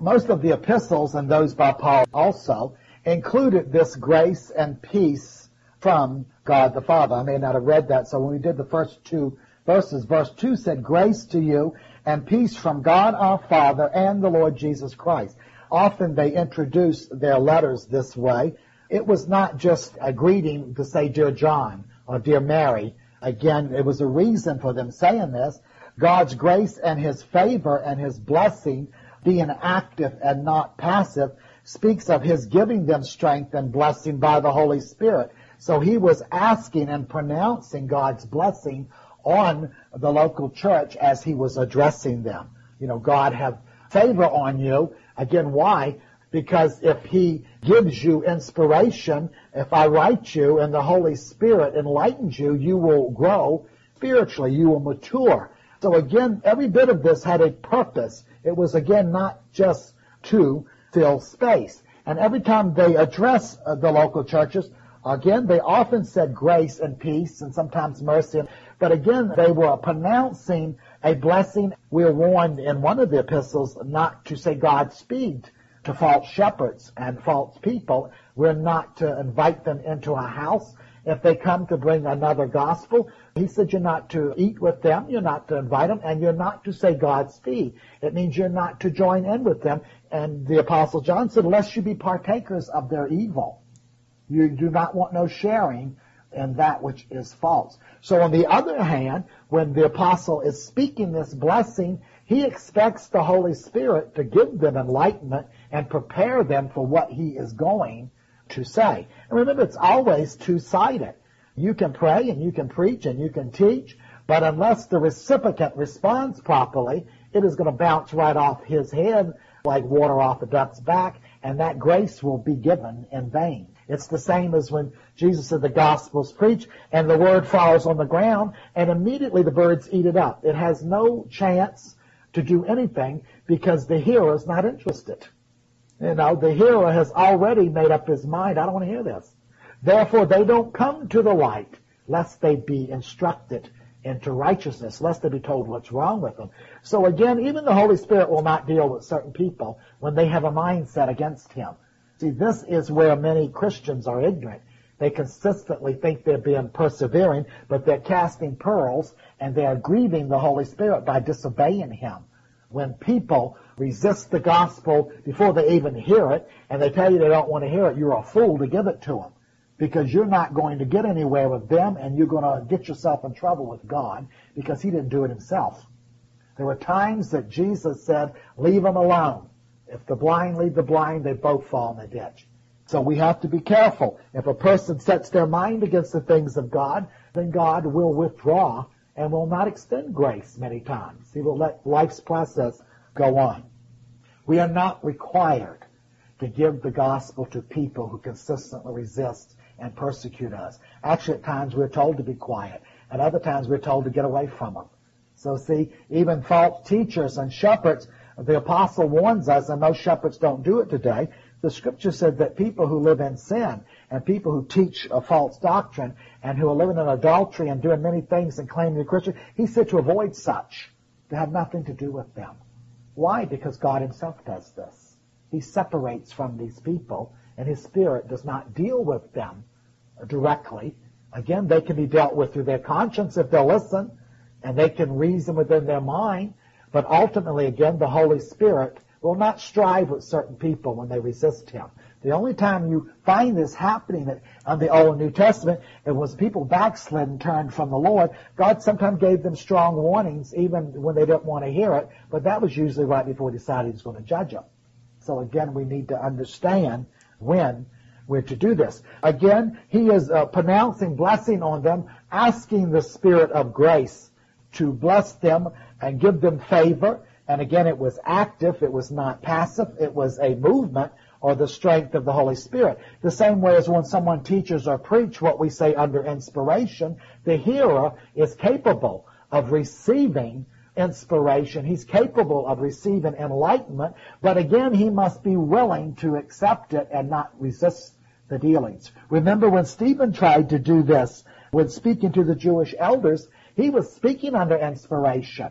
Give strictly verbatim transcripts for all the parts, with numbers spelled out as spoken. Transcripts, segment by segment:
most of the epistles, and those by Paul also, included this grace and peace from God the Father. I may not have read that, so when we did the first two verses, verse two said, grace to you and peace from God our Father and the Lord Jesus Christ. Often they introduce their letters this way. It was not just a greeting to say, Dear John or Dear Mary. Again, it was a reason for them saying this. God's grace and His favor and His blessing, being active and not passive, speaks of His giving them strength and blessing by the Holy Spirit. So He was asking and pronouncing God's blessing on the local church as He was addressing them. You know, God have favor on you. Again, why? Because if He gives you inspiration, if I write you and the Holy Spirit enlightens you, you will grow spiritually. You will mature. So again, every bit of this had a purpose. It was, again, not just to fill space. And every time they address uh, the local churches, again, they often said grace and peace and sometimes mercy. But again, they were pronouncing a blessing. We're warned in one of the epistles not to say Godspeed to false shepherds and false people. We're not to invite them into our house. If they come to bring another gospel, he said you're not to eat with them, you're not to invite them, and you're not to say Godspeed. It means you're not to join in with them. And the Apostle John said, lest you be partakers of their evil. You do not want no sharing in that which is false. So on the other hand, when the apostle is speaking this blessing, he expects the Holy Spirit to give them enlightenment and prepare them for what he is going to say. And remember, it's always two-sided. You can pray and you can preach and you can teach, but unless the recipient responds properly, it is going to bounce right off his head like water off a duck's back, and that grace will be given in vain. It's the same as when Jesus said the gospel's preached and the word falls on the ground and immediately the birds eat it up. It has no chance to do anything because the hearer is not interested. You know, the hearer has already made up his mind, I don't want to hear this. Therefore, they don't come to the light lest they be instructed into righteousness, lest they be told what's wrong with them. So again, even the Holy Spirit will not deal with certain people when they have a mindset against Him. See, this is where many Christians are ignorant. They consistently think they're being persevering, but they're casting pearls and they're grieving the Holy Spirit by disobeying Him. When people resist the gospel before they even hear it, and they tell you they don't want to hear it, you're a fool to give it to them, because you're not going to get anywhere with them, and you're going to get yourself in trouble with God because He didn't do it Himself. There were times that Jesus said, leave them alone. If the blind lead the blind, they both fall in the ditch. So we have to be careful. If a person sets their mind against the things of God, then God will withdraw and will not extend grace many times. He will let life's process go on. We are not required to give the gospel to people who consistently resist and persecute us. Actually, at times we're told to be quiet. At other times we're told to get away from them. So see, even false teachers and shepherds, the apostle warns us, and most shepherds don't do it today. The scripture said that people who live in sin and people who teach a false doctrine and who are living in adultery and doing many things and claiming to be Christian, he said to avoid such, to have nothing to do with them. Why? Because God Himself does this. He separates from these people, and His Spirit does not deal with them directly. Again, they can be dealt with through their conscience if they'll listen, and they can reason within their mind. But ultimately, again, the Holy Spirit will not strive with certain people when they resist Him. The only time you find this happening in the Old and New Testament, it was people backslid and turned from the Lord. God sometimes gave them strong warnings, even when they didn't want to hear it, but that was usually right before He decided He was going to judge them. So again, we need to understand when we're to do this. Again, He is uh, pronouncing blessing on them, asking the Spirit of grace to bless them and give them favor. And again, it was active. It was not passive. It was a movement or the strength of the Holy Spirit. The same way as when someone teaches or preaches what we say under inspiration, the hearer is capable of receiving inspiration. He's capable of receiving enlightenment. But again, he must be willing to accept it and not resist the dealings. Remember when Stephen tried to do this, when speaking to the Jewish elders, he was speaking under inspiration.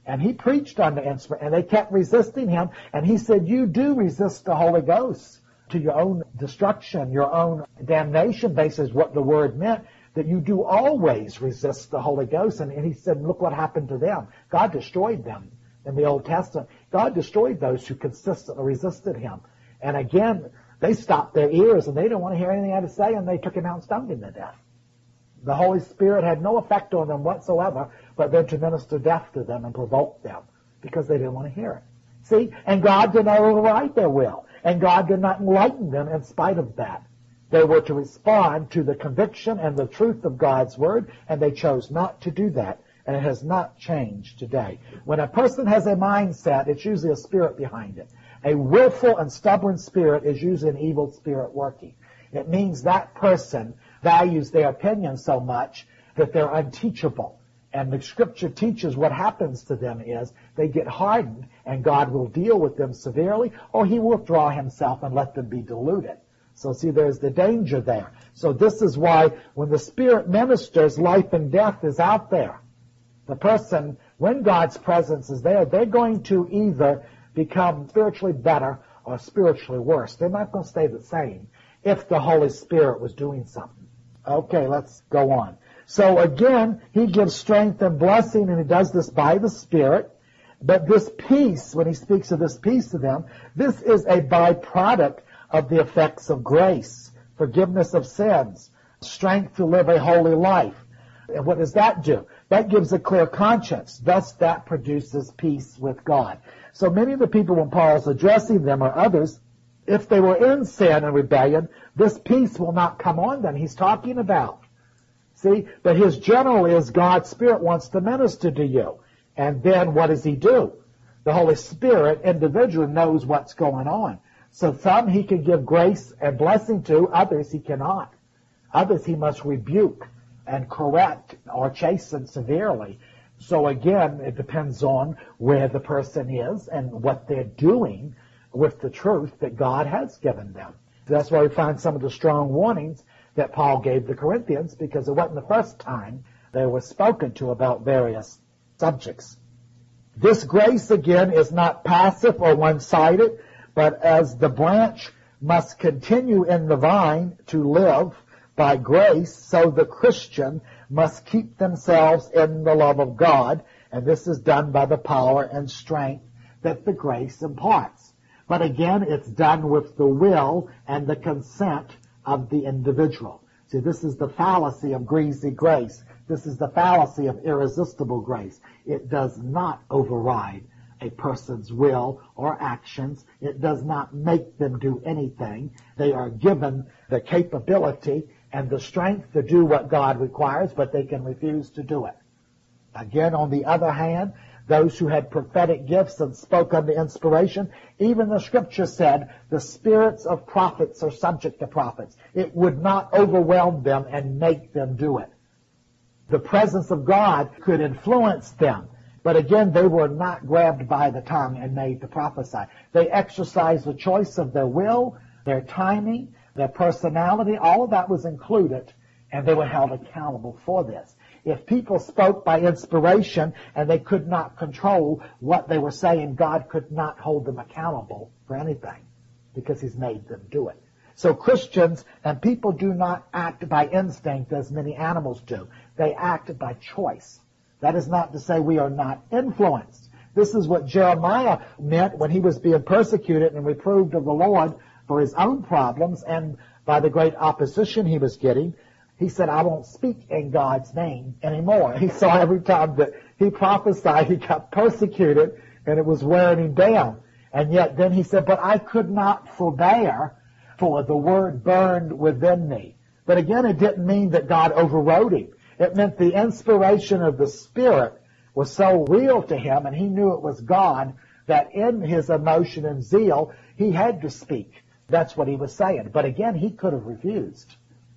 And he preached under inspiration, and they kept resisting him. And he said, you do resist the Holy Ghost to your own destruction, your own damnation, basis what the word meant, that you do always resist the Holy Ghost. And, and he said, look what happened to them. God destroyed them in the Old Testament. God destroyed those who consistently resisted him. And again, they stopped their ears, and they didn't want to hear anything he had to say, and they took him out and stoned him to death. The Holy Spirit had no effect on them whatsoever, but then to minister death to them and provoke them because they didn't want to hear it. See? And God did not override their will. And God did not enlighten them in spite of that. They were to respond to the conviction and the truth of God's Word, and they chose not to do that. And it has not changed today. When a person has a mindset, it's usually a spirit behind it. A willful and stubborn spirit is usually an evil spirit working. It means that person values their opinion so much that they're unteachable. And the Scripture teaches what happens to them is they get hardened, and God will deal with them severely, or he will withdraw himself and let them be deluded. So see, there's the danger there. So this is why when the Spirit ministers, life and death is out there. The person, when God's presence is there, they're going to either become spiritually better or spiritually worse. They're not going to stay the same if the Holy Spirit was doing something. Okay, let's go on. So again, he gives strength and blessing, and he does this by the Spirit. But this peace, when he speaks of this peace to them, this is a byproduct of the effects of grace, forgiveness of sins, strength to live a holy life. And what does that do? That gives a clear conscience. Thus, that produces peace with God. So many of the people, when Paul's addressing them or others, if they were in sin and rebellion, this peace will not come on them. He's talking about. See, but his general is God's Spirit wants to minister to you. And then what does he do? The Holy Spirit individually knows what's going on. So some he can give grace and blessing to, others he cannot. Others he must rebuke and correct or chasten severely. So again, it depends on where the person is and what they're doing with the truth that God has given them. That's why we find some of the strong warnings that Paul gave the Corinthians, because it wasn't the first time they were spoken to about various subjects. This grace, again, is not passive or one-sided, but as the branch must continue in the vine to live by grace, so the Christian must keep themselves in the love of God, and this is done by the power and strength that the grace imparts. But again, it's done with the will and the consent of the individual. See, this is the fallacy of greasy grace. This is the fallacy of irresistible grace. It does not override a person's will or actions. It does not make them do anything. They are given the capability and the strength to do what God requires, but they can refuse to do it. Again, on the other hand, those who had prophetic gifts and spoke under inspiration, even the Scripture said the spirits of prophets are subject to prophets. It would not overwhelm them and make them do it. The presence of God could influence them. But again, they were not grabbed by the tongue and made to prophesy. They exercised the choice of their will, their timing, their personality. All of that was included, and they were held accountable for this. If people spoke by inspiration and they could not control what they were saying, God could not hold them accountable for anything because he's made them do it. So Christians and people do not act by instinct as many animals do. They act by choice. That is not to say we are not influenced. This is what Jeremiah meant when he was being persecuted and reproved of the Lord for his own problems and by the great opposition he was getting. He said, I won't speak in God's name anymore. He saw every time that he prophesied, he got persecuted, and it was wearing him down. And yet then he said, but I could not forbear, for the word burned within me. But again, it didn't mean that God overrode him. It meant the inspiration of the Spirit was so real to him, and he knew it was God, that in his emotion and zeal, he had to speak. That's what he was saying. But again, he could have refused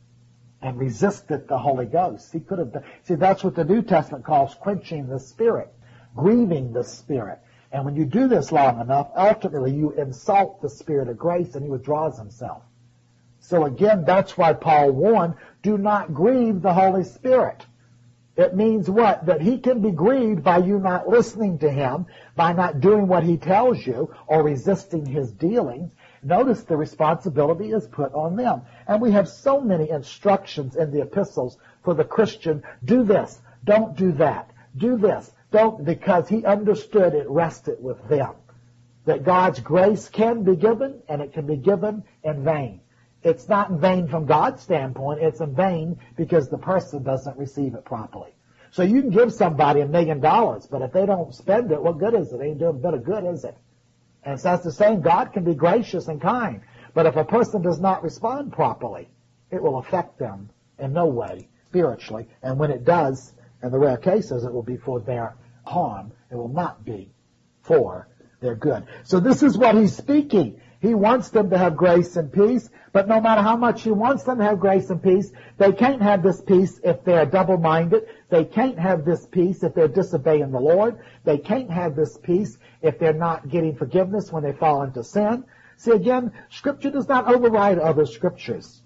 and resisted the Holy Ghost. He could have done. See, that's what the New Testament calls quenching the Spirit, grieving the Spirit. And when you do this long enough, ultimately you insult the Spirit of grace and he withdraws himself. So again, that's why Paul warned, do not grieve the Holy Spirit. It means what? That he can be grieved by you not listening to him, by not doing what he tells you, or resisting his dealings. Notice the responsibility is put on them. And we have so many instructions in the epistles for the Christian. Do this. Don't do that. Do this. Don't, because he understood it rested with them. That God's grace can be given, and it can be given in vain. It's not in vain from God's standpoint. It's in vain because the person doesn't receive it properly. So you can give somebody a million dollars, but if they don't spend it, what good is it? It ain't doing a bit of good, is it? And so that's the same. God can be gracious and kind, but if a person does not respond properly, it will affect them in no way spiritually. And when it does, in the rare cases, it will be for their harm. It will not be for their good. So this is what he's speaking. He wants them to have grace and peace, but no matter how much he wants them to have grace and peace, they can't have this peace if they're double-minded. They can't have this peace if they're disobeying the Lord. They can't have this peace if they're not getting forgiveness when they fall into sin. See, again, Scripture does not override other Scriptures.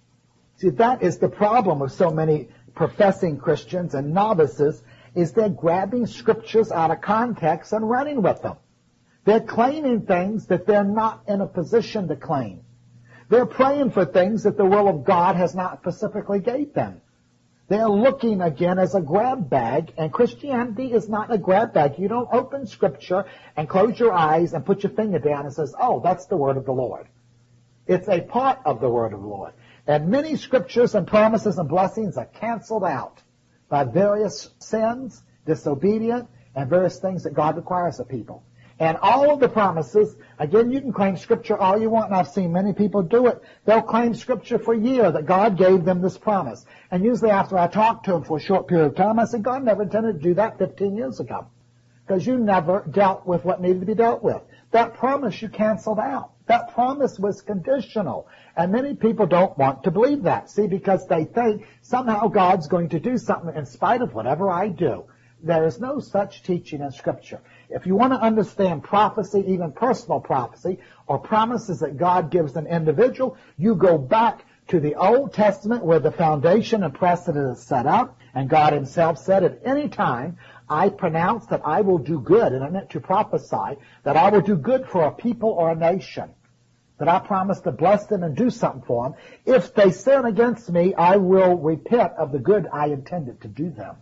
See, that is the problem of so many professing Christians and novices, is they're grabbing Scriptures out of context and running with them. They're claiming things that they're not in a position to claim. They're praying for things that the will of God has not specifically gave them. They're looking again as a grab bag, and Christianity is not a grab bag. You don't open Scripture and close your eyes and put your finger down and says, oh, that's the word of the Lord. It's a part of the word of the Lord. And many Scriptures and promises and blessings are canceled out by various sins, disobedience, and various things that God requires of people. And all of the promises, again, you can claim Scripture all you want, and I've seen many people do it. They'll claim Scripture for a year that God gave them this promise. And usually after I talk to them for a short period of time, I say, God never intended to do that fifteen years ago, because you never dealt with what needed to be dealt with. That promise you canceled out. That promise was conditional. And many people don't want to believe that. See, because they think somehow God's going to do something in spite of whatever I do. There is no such teaching in Scripture. If you want to understand prophecy, even personal prophecy, or promises that God gives an individual, you go back to the Old Testament where the foundation and precedent is set up, and God himself said, at any time I pronounce that I will do good, and I meant to prophesy, that I will do good for a people or a nation, that I promise to bless them and do something for them. If they sin against me, I will repent of the good I intended to do them.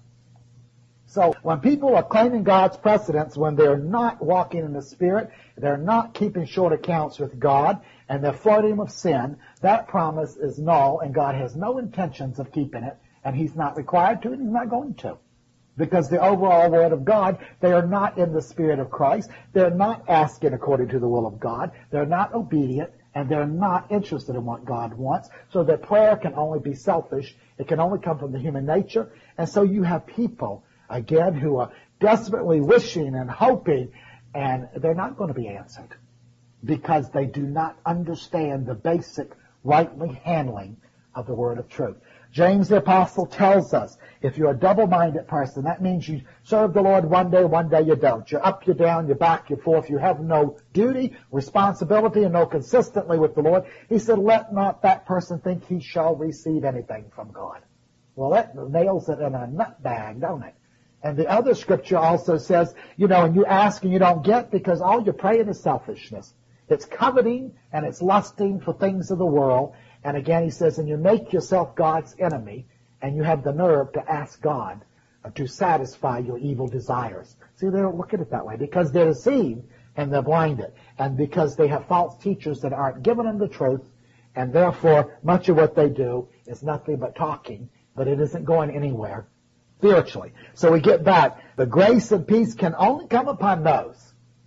So when people are claiming God's precedence, when they're not walking in the Spirit, they're not keeping short accounts with God, and they're flirting with sin, that promise is null, and God has no intentions of keeping it, and he's not required to, and he's not going to. Because the overall Word of God, they are not in the Spirit of Christ, they're not asking according to the will of God, they're not obedient, and they're not interested in what God wants, so that prayer can only be selfish, it can only come from the human nature, and so you have people again, who are desperately wishing and hoping, and they're not going to be answered because they do not understand the basic rightly handling of the word of truth. James the Apostle tells us, if you're a double-minded person, that means you serve the Lord one day, one day you don't. You're up, you're down, you're back, you're forth. You have no duty, responsibility, and no consistently with the Lord. He said, let not that person think he shall receive anything from God. Well, that nails it in a nut bag, don't it? And the other scripture also says, you know, and you ask and you don't get because all you're praying is selfishness. It's coveting and it's lusting for things of the world. And again, he says, and you make yourself God's enemy, and you have the nerve to ask God to satisfy your evil desires. See, they don't look at it that way because they're deceived and they're blinded. And because they have false teachers that aren't giving them the truth, and therefore much of what they do is nothing but talking, but it isn't going anywhere spiritually. So we get back. The grace and peace can only come upon those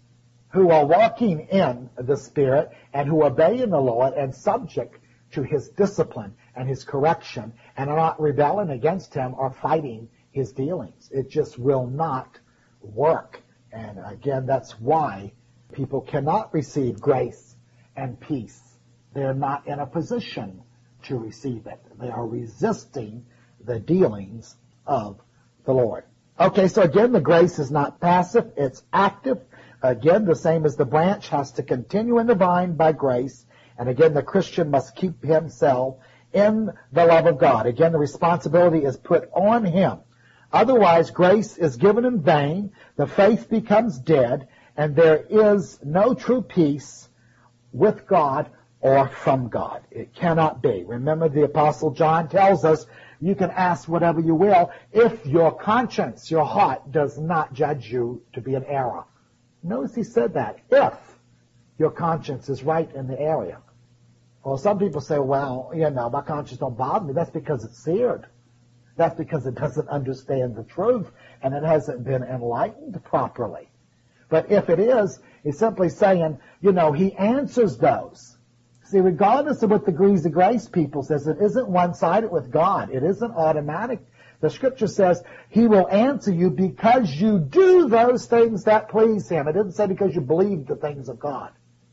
who are walking in the Spirit and who obey in the Lord and subject to his discipline and his correction and are not rebelling against him or fighting his dealings. It just will not work. And again, that's why people cannot receive grace and peace. They're not in a position to receive it. They are resisting the dealings of the Lord. Okay, so again, the grace is not passive, it's active. Again, the same as the branch has to continue in the vine by grace. And again, the Christian must keep himself in the love of God. Again, the responsibility is put on him. Otherwise, grace is given in vain, the faith becomes dead, and there is no true peace with God or from God. It cannot be. Remember, the Apostle John tells us, you can ask whatever you will if your conscience, your heart, does not judge you to be in error. Notice he said that, if your conscience is right in the area. Well, some people say, well, you know, my conscience don't bother me. That's because it's seared. That's because it doesn't understand the truth and it hasn't been enlightened properly. But if it is, he's simply saying, you know, he answers those. See, regardless of what the degrees of grace people says, it isn't one-sided with God. It isn't automatic. The Scripture says he will answer you because you do those things that please him. It doesn't say because you believe the things of God.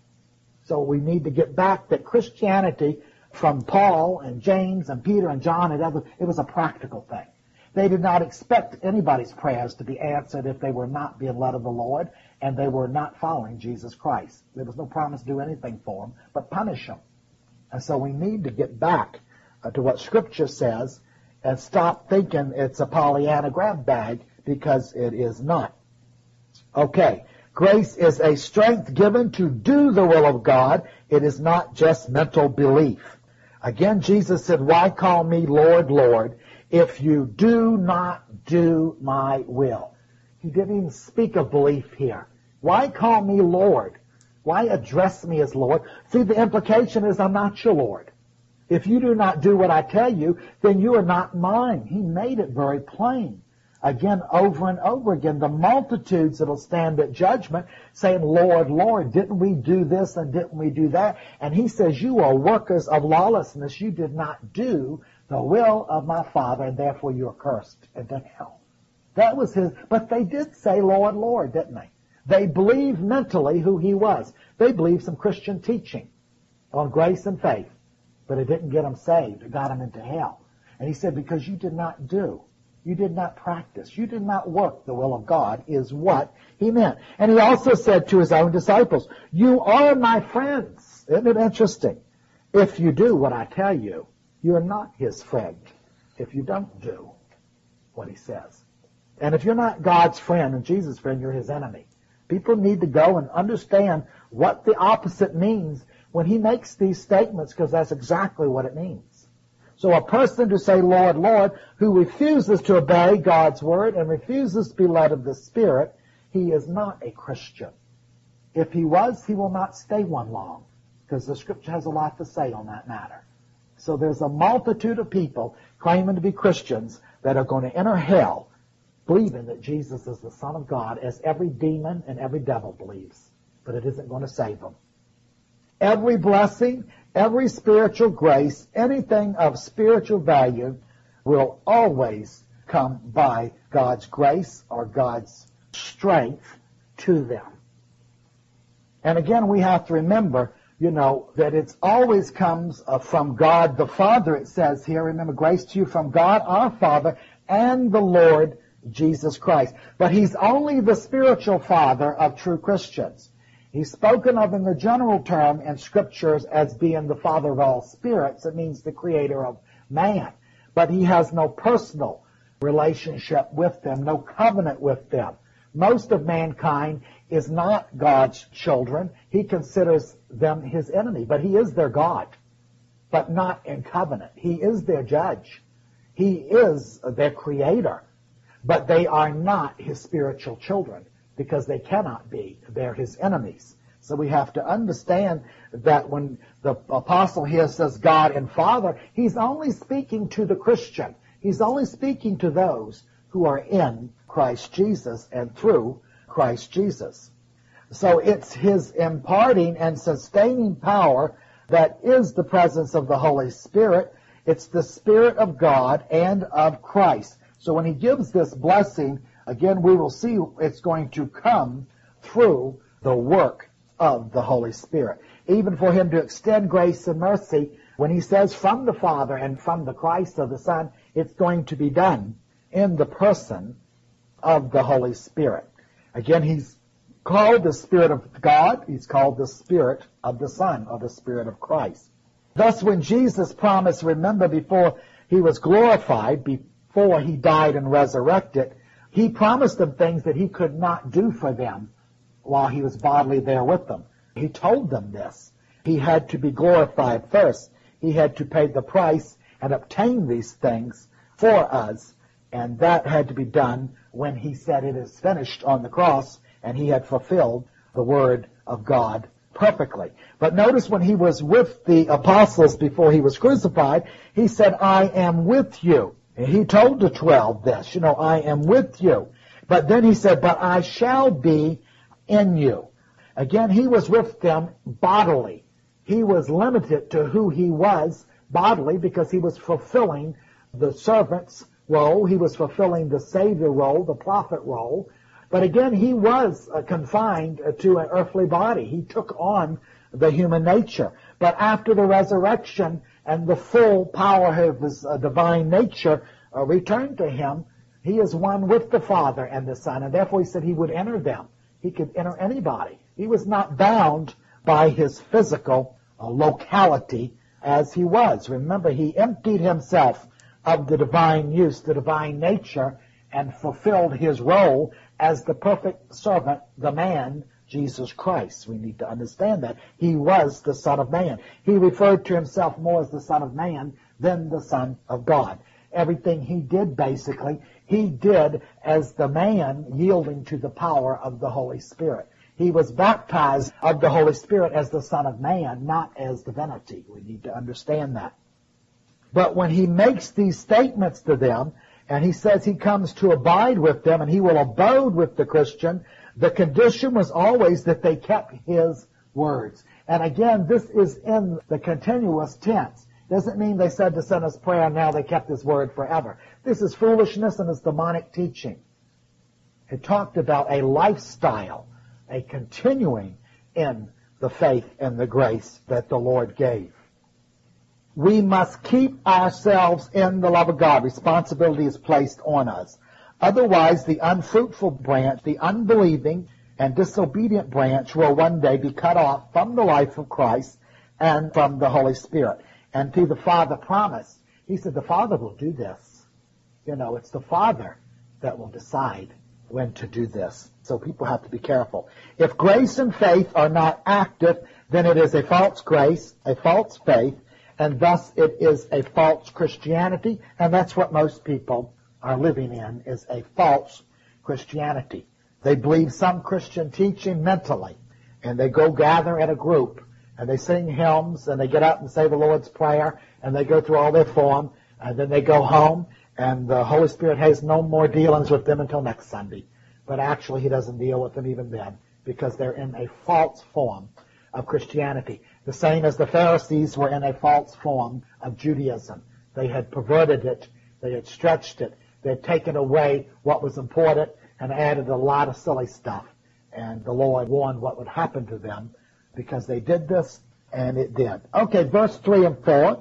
So we need to get back that Christianity, from Paul and James and Peter and John and others, it was a practical thing. They did not expect anybody's prayers to be answered if they were not being led of the Lord and they were not following Jesus Christ. There was no promise to do anything for them but punish them. And so we need to get back uh, to what Scripture says and stop thinking it's a Pollyanna grab bag, because it is not. Okay, grace is a strength given to do the will of God. It is not just mental belief. Again, Jesus said, why call me Lord, Lord, if you do not do my will? He didn't even speak of belief here. Why call me Lord? Why address me as Lord? See, the implication is I'm not your Lord. If you do not do what I tell you, then you are not mine. He made it very plain. Again, over and over again, the multitudes that will stand at judgment saying, Lord, Lord, didn't we do this and didn't we do that? And he says, you are workers of lawlessness. You did not do the will of my Father, and therefore you are cursed into hell. That was his, but they did say, Lord, Lord, didn't they? They believed mentally who he was. They believed some Christian teaching on grace and faith, but it didn't get them saved. It got them into hell. And he said, because you did not do, you did not practice, you did not work the will of God, is what he meant. And he also said to his own disciples, you are my friends. Isn't it interesting? If you do what I tell you, you're not his friend if you don't do what he says. And if you're not God's friend and Jesus' friend, you're his enemy. People need to go and understand what the opposite means when he makes these statements, because that's exactly what it means. So a person to say, Lord, Lord, who refuses to obey God's word and refuses to be led of the Spirit, he is not a Christian. If he was, he will not stay one long, because the Scripture has a lot to say on that matter. So there's a multitude of people claiming to be Christians that are going to enter hell believing that Jesus is the Son of God, as every demon and every devil believes. But it isn't going to save them. Every blessing, every spiritual grace, anything of spiritual value will always come by God's grace or God's strength to them. And again, we have to remember, you know, that it always comes uh, from God the Father, it says here. Remember, grace to you from God our Father and the Lord Jesus Christ. But he's only the spiritual father of true Christians. He's spoken of in the general term in Scriptures as being the Father of all spirits. It means the creator of man. But he has no personal relationship with them, no covenant with them. Most of mankind is not God's children. He considers them his enemy, but he is their God, but not in covenant. He is their judge. He is their creator, but they are not his spiritual children because they cannot be. They're his enemies. So we have to understand that when the apostle here says God and Father, he's only speaking to the Christian. He's only speaking to those who are in Christ Jesus and through Christ Jesus. So it's his imparting and sustaining power that is the presence of the Holy Spirit. It's the Spirit of God and of Christ. So when he gives this blessing, again, we will see it's going to come through the work of the Holy Spirit. Even for him to extend grace and mercy, when he says from the Father and from the Christ of the Son, it's going to be done in the person of the Holy Spirit. Again, he's called the Spirit of God. He's called the Spirit of the Son, or the Spirit of Christ. Thus, when Jesus promised, remember, before he was glorified, before he died and resurrected, he promised them things that he could not do for them while he was bodily there with them. He told them this. He had to be glorified first. He had to pay the price and obtain these things for us. And that had to be done when he said it is finished on the cross, and he had fulfilled the word of God perfectly. But notice when he was with the apostles before he was crucified, he said, I am with you. And he told the twelve this, you know, I am with you. But then he said, but I shall be in you. Again, he was with them bodily. He was limited to who he was bodily because he was fulfilling the servant's role. He was fulfilling the Savior role, the prophet role. But again, he was uh, confined uh, to an earthly body. He took on the human nature. But after the resurrection and the full power of his uh, divine nature uh, returned to him, he is one with the Father and the Son. And therefore he said he would enter them. He could enter anybody. He was not bound by his physical uh, locality as he was. Remember, he emptied himself of the divine use, the divine nature, and fulfilled his role as the perfect servant, the man, Jesus Christ. We need to understand that. He was the Son of Man. He referred to himself more as the Son of Man than the Son of God. Everything he did, basically, he did as the man yielding to the power of the Holy Spirit. He was baptized of the Holy Spirit as the Son of Man, not as divinity. We need to understand that. But when he makes these statements to them, and he says he comes to abide with them and he will abode with the Christian, the condition was always that they kept his words. And again, this is in the continuous tense. Doesn't mean they said the sinner's prayer and now they kept his word forever. This is foolishness and it's demonic teaching. It talked about a lifestyle, a continuing in the faith and the grace that the Lord gave. We must keep ourselves in the love of God. Responsibility is placed on us. Otherwise, the unfruitful branch, the unbelieving and disobedient branch will one day be cut off from the life of Christ and from the Holy Spirit. And to the Father promised, he said the Father will do this. You know, it's the Father that will decide when to do this. So people have to be careful. If grace and faith are not active, then it is a false grace, a false faith, and thus it is a false Christianity, and that's what most people are living in, is a false Christianity. They believe some Christian teaching mentally, and they go gather at a group, and they sing hymns, and they get up and say the Lord's Prayer, and they go through all their form, and then they go home, and the Holy Spirit has no more dealings with them until next Sunday. But actually he doesn't deal with them even then, because they're in a false form of Christianity. The same as the Pharisees were in a false form of Judaism. They had perverted it. They had stretched it. They had taken away what was important and added a lot of silly stuff. And the Lord warned what would happen to them because they did this, and it did. Okay, verse three and four.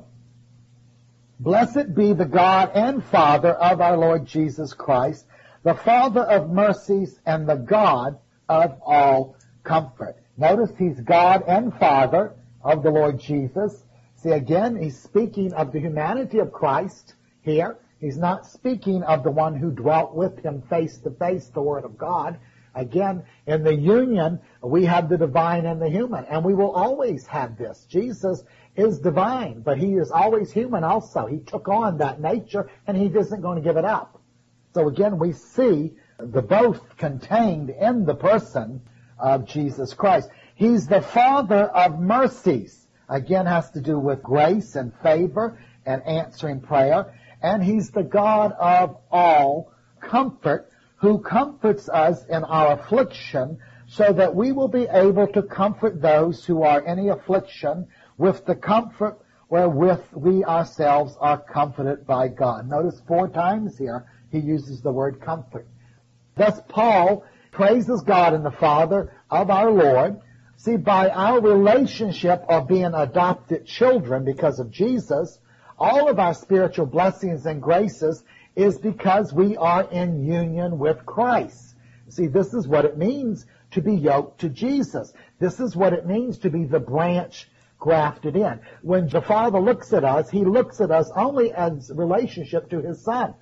Blessed be the God and Father of our Lord Jesus Christ, the Father of mercies and the God of all comfort. Notice he's God and Father of the Lord Jesus. See, again, he's speaking of the humanity of Christ here. He's not speaking of the one who dwelt with him face to face, the Word of God. Again, in the union, we have the divine and the human, and we will always have this. Jesus is divine, but he is always human also. He took on that nature, and he isn't going to give it up. So again, we see the both contained in the person of Jesus Christ. He's the Father of mercies. Again, has to do with grace and favor and answering prayer. And he's the God of all comfort, who comforts us in our affliction, so that we will be able to comfort those who are in any affliction with the comfort wherewith we ourselves are comforted by God. Notice four times here he uses the word comfort. Thus Paul praises God and the Father of our Lord. See, by our relationship of being adopted children because of Jesus, all of our spiritual blessings and graces is because we are in union with Christ. See, this is what it means to be yoked to Jesus. This is what it means to be the branch grafted in. When the Father looks at us, he looks at us only as relationship to his Son.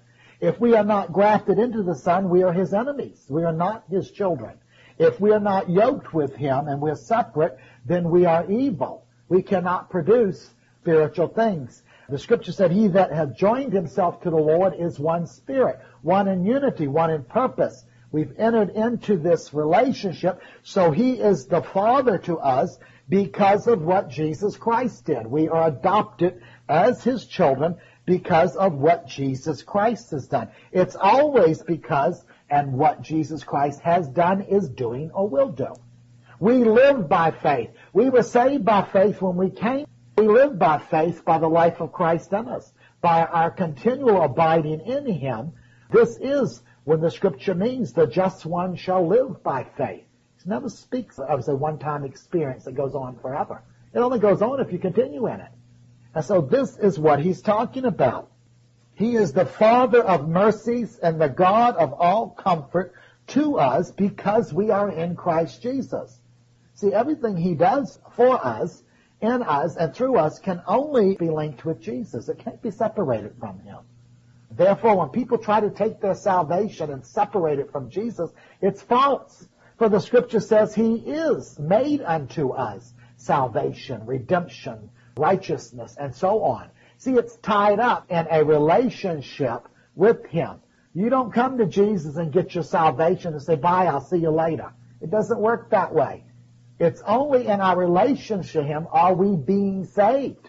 If we are not grafted into the Son, we are his enemies. We are not his children. If we are not yoked with him and we're separate, then we are evil. We cannot produce spiritual things. The scripture said, he that hath joined himself to the Lord is one spirit, one in unity, one in purpose. We've entered into this relationship, so he is the Father to us because of what Jesus Christ did. We are adopted as his children because of what Jesus Christ has done. It's always because and what Jesus Christ has done, is doing, or will do. We live by faith. We were saved by faith when we came. We live by faith by the life of Christ in us, by our continual abiding in him. This is when the scripture means the just one shall live by faith. It never speaks of a one-time experience that goes on forever. It only goes on if you continue in it. And so this is what he's talking about. He is the Father of mercies and the God of all comfort to us because we are in Christ Jesus. See, everything he does for us, in us, and through us can only be linked with Jesus. It can't be separated from him. Therefore, when people try to take their salvation and separate it from Jesus, it's false. For the scripture says he is made unto us salvation, redemption, righteousness, and so on. See, it's tied up in a relationship with him. You don't come to Jesus and get your salvation and say, bye, I'll see you later. It doesn't work that way. It's only in our relationship to him are we being saved.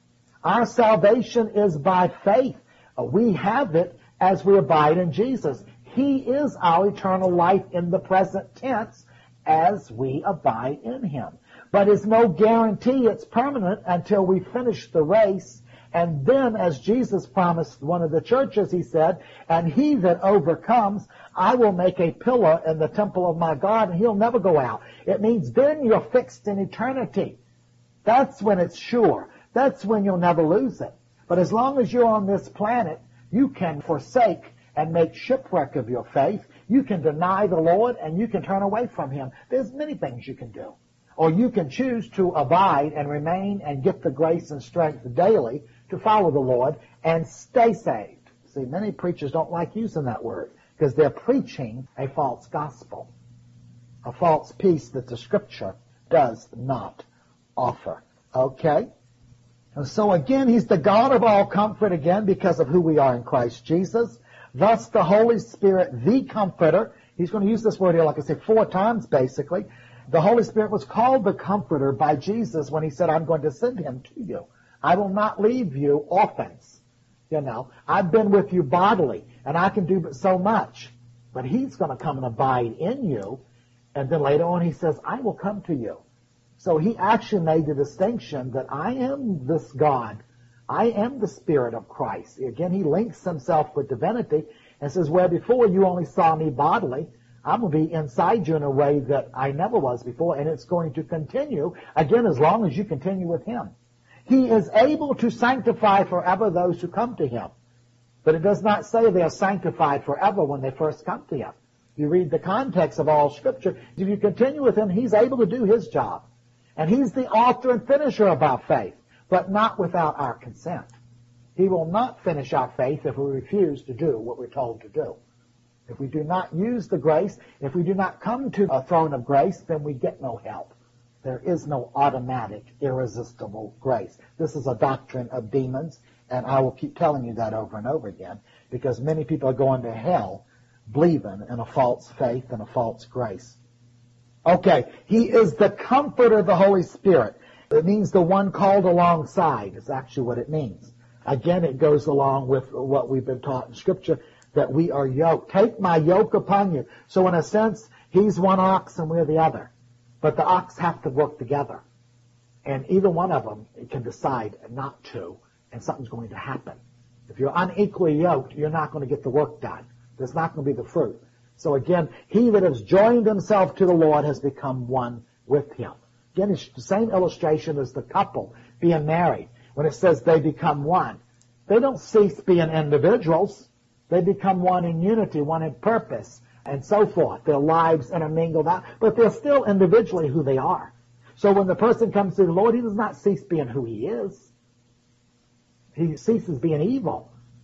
Our salvation is by faith. We have it as we abide in Jesus. He is our eternal life in the present tense as we abide in him. But it's no guarantee it's permanent until we finish the race. And then, as Jesus promised one of the churches, he said, and he that overcomes, I will make a pillar in the temple of my God, and he'll never go out. It means then you're fixed in eternity. That's when it's sure. That's when you'll never lose it. But as long as you're on this planet, you can forsake and make shipwreck of your faith. You can deny the Lord, and you can turn away from him. There's many things you can do. Or you can choose to abide and remain and get the grace and strength daily to follow the Lord and stay saved. See, many preachers don't like using that word because they're preaching a false gospel, a false peace that the scripture does not offer. Okay? And so again, he's the God of all comfort again because of who we are in Christ Jesus. Thus the Holy Spirit, the Comforter, he's going to use this word here, like I said, four times basically. The Holy Spirit was called the Comforter by Jesus when he said, I'm going to send him to you. I will not leave you orphans. You know, I've been with you bodily, and I can do but so much. But he's going to come and abide in you. And then later on he says, I will come to you. So he actually made the distinction that I am this God. I am the Spirit of Christ. Again, he links himself with divinity and says, where before you only saw me bodily, I'm going to be inside you in a way that I never was before, and it's going to continue, again, as long as you continue with him. He is able to sanctify forever those who come to him. But it does not say they are sanctified forever when they first come to him. You read the context of all Scripture. If you continue with him, he's able to do his job. And he's the author and finisher of our faith, but not without our consent. He will not finish our faith if we refuse to do what we're told to do. If we do not use the grace, if we do not come to a throne of grace, then we get no help. There is no automatic, irresistible grace. This is a doctrine of demons, and I will keep telling you that over and over again, because many people are going to hell believing in a false faith and a false grace. Okay, he is the Comforter of the Holy Spirit. It means the one called alongside is actually what it means. Again, it goes along with what we've been taught in Scripture, that we are yoked. Take my yoke upon you. So in a sense, he's one ox and we're the other. But the ox have to work together. And either one of them can decide not to, and something's going to happen. If you're unequally yoked, you're not going to get the work done. There's not going to be the fruit. So again, he that has joined himself to the Lord has become one with him. Again, it's the same illustration as the couple being married. When it says they become one, they don't cease being individuals. They become one in unity, one in purpose, and so forth. Their lives intermingled out, but they're still individually who they are. So when the person comes to the Lord, he does not cease being who he is. He ceases being evil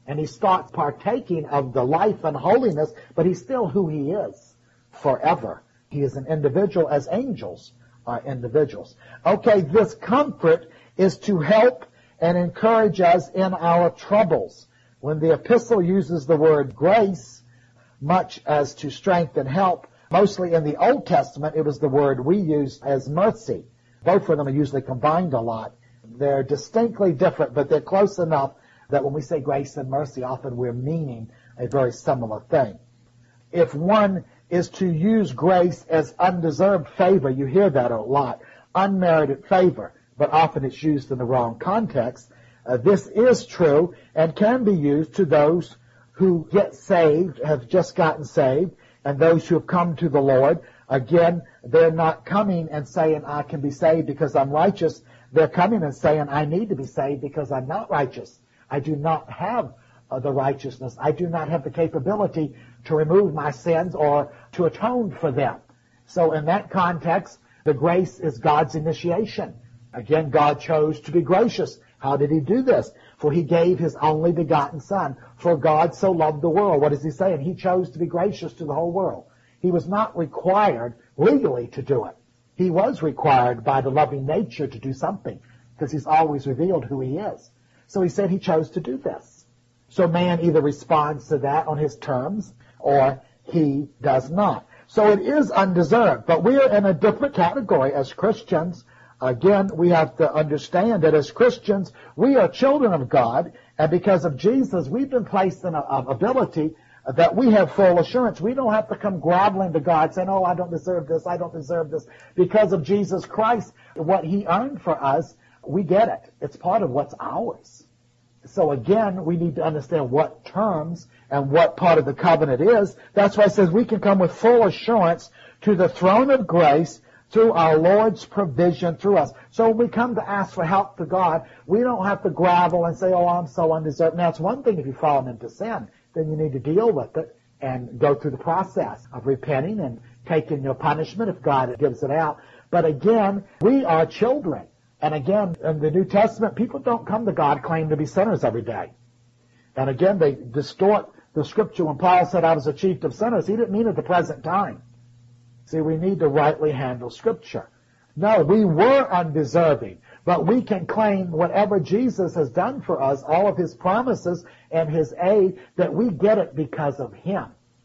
And he starts partaking of the life and holiness, but he's still who he is forever. He is an individual as angels are individuals. Okay, this comfort is to help and encourage us in our troubles. When the epistle uses the word grace, much as to strength and help, mostly in the Old Testament, it was the word we use as mercy. Both of them are usually combined a lot. They're distinctly different, but they're close enough that when we say grace and mercy, often we're meaning a very similar thing. If one is to use grace as undeserved favor, you hear that a lot, unmerited favor, but often it's used in the wrong context. Uh, this is true and can be used to those who get saved, have just gotten saved, and those who have come to the Lord. Again, they're not coming and saying, I can be saved because I'm righteous. They're coming and saying, I need to be saved because I'm not righteous. I do not have uh, the righteousness. I do not have the capability to remove my sins or to atone for them. So in that context, the grace is God's initiation. Again, God chose to be gracious. How did he do this? For he gave his only begotten Son. For God so loved the world. What is he saying? He chose to be gracious to the whole world. He was not required legally to do it. He was required by the loving nature to do something because he's always revealed who he is. So he said he chose to do this. So man either responds to that on his terms or he does not. So it is undeserved, but we are in a different category as Christians. Again, we have to understand that as Christians, we are children of God, and because of Jesus, we've been placed in an ability that we have full assurance. We don't have to come groveling to God saying, oh, I don't deserve this, I don't deserve this. Because of Jesus Christ, what he earned for us, we get it. It's part of what's ours. So again, we need to understand what terms and what part of the covenant is. That's why it says we can come with full assurance to the throne of grace through our Lord's provision through us. So when we come to ask for help to God, we don't have to grovel and say, oh, I'm so undeserved. Now, it's one thing if you've fallen into sin, then you need to deal with it and go through the process of repenting and taking your punishment if God gives it out. But again, we are children. And again, in the New Testament, people don't come to God claiming to be sinners every day. And again, they distort the scripture. When Paul said, I was the chief of sinners, he didn't mean at the present time. See, we need to rightly handle scripture. No, we were undeserving, but we can claim whatever Jesus has done for us, all of his promises and his aid, that we get it because of him.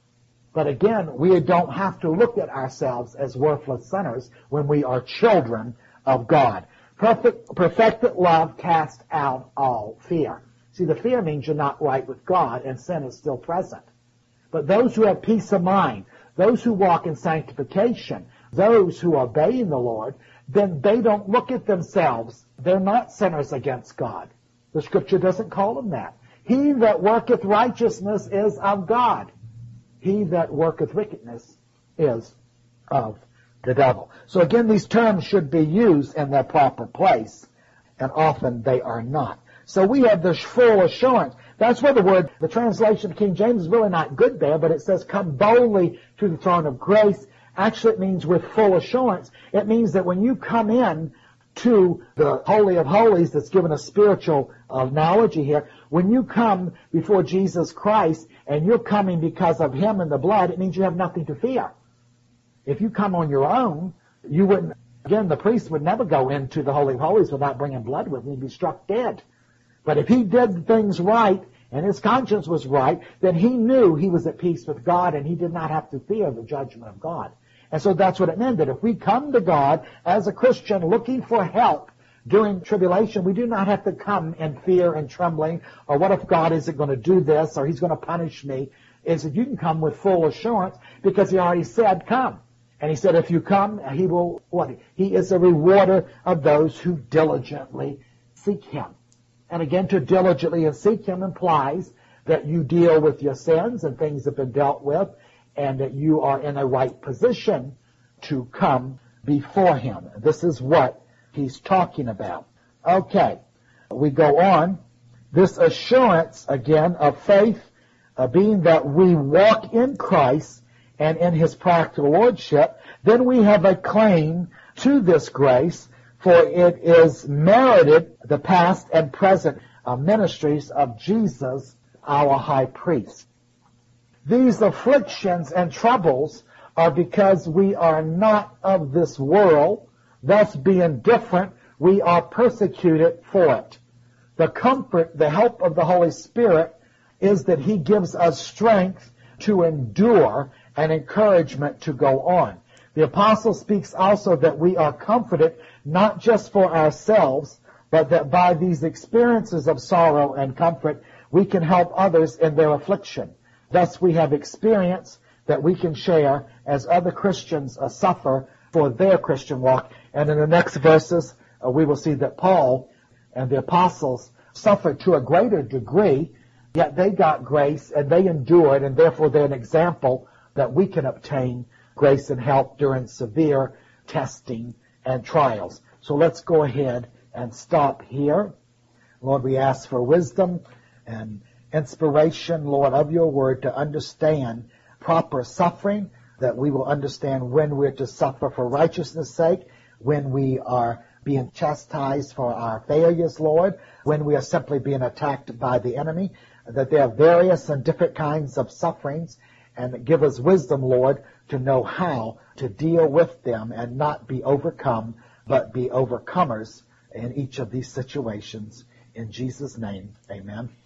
But again, we don't have to look at ourselves as worthless sinners when we are children of God. Perfect, perfected love casts out all fear. See, the fear means you're not right with God and sin is still present. But those who have peace of mind, those who walk in sanctification, those who are obeying the Lord, then they don't look at themselves. They're not sinners against God. The scripture doesn't call them that. He that worketh righteousness is of God. He that worketh wickedness is of the devil. So again, these terms should be used in their proper place, and often they are not. So we have this full assurance. That's where the word, the translation of King James is really not good there, but it says come boldly to the throne of grace. Actually, it means with full assurance. It means that when you come in to the Holy of Holies, that's given a spiritual analogy here, when you come before Jesus Christ and you're coming because of him and the blood, it means you have nothing to fear. If you come on your own, you wouldn't, again, the priest would never go into the Holy of Holies without bringing blood with him. He'd be struck dead. But if he did things right and his conscience was right, then he knew he was at peace with God and he did not have to fear the judgment of God. And so that's what it meant, that if we come to God as a Christian looking for help during tribulation, we do not have to come in fear and trembling, or what if God isn't going to do this, or he's going to punish me. Is that you can come with full assurance because he already said come. And he said if you come, he will, what? He is a rewarder of those who diligently seek him. And again, to diligently and seek him implies that you deal with your sins and things have been dealt with, and that you are in a right position to come before him. This is what he's talking about. Okay, we go on. This assurance, again, of faith, uh, being that we walk in Christ and in his practical lordship, then we have a claim to this grace, for it is merited, the past and present uh, ministries of Jesus our high priest. These afflictions and troubles are because we are not of this world, thus being different, we are persecuted for it. The comfort, the help of the Holy Spirit is that He gives us strength to endure and encouragement to go on. The apostle speaks also that we are comforted not just for ourselves, but that by these experiences of sorrow and comfort, we can help others in their affliction. Thus we have experience that we can share as other Christians uh, suffer for their Christian walk. And in the next verses, uh, we will see that Paul and the apostles suffered to a greater degree, yet they got grace and they endured, and therefore they're an example that we can obtain grace and help during severe testing and trials. So let's go ahead and stop here. Lord, we ask for wisdom and inspiration, Lord, of your word to understand proper suffering, that we will understand when we're to suffer for righteousness' sake, when we are being chastised for our failures, Lord, when we are simply being attacked by the enemy, that there are various and different kinds of sufferings, and give us wisdom, Lord, to know how to deal with them and not be overcome, but be overcomers in each of these situations. In Jesus' name, amen.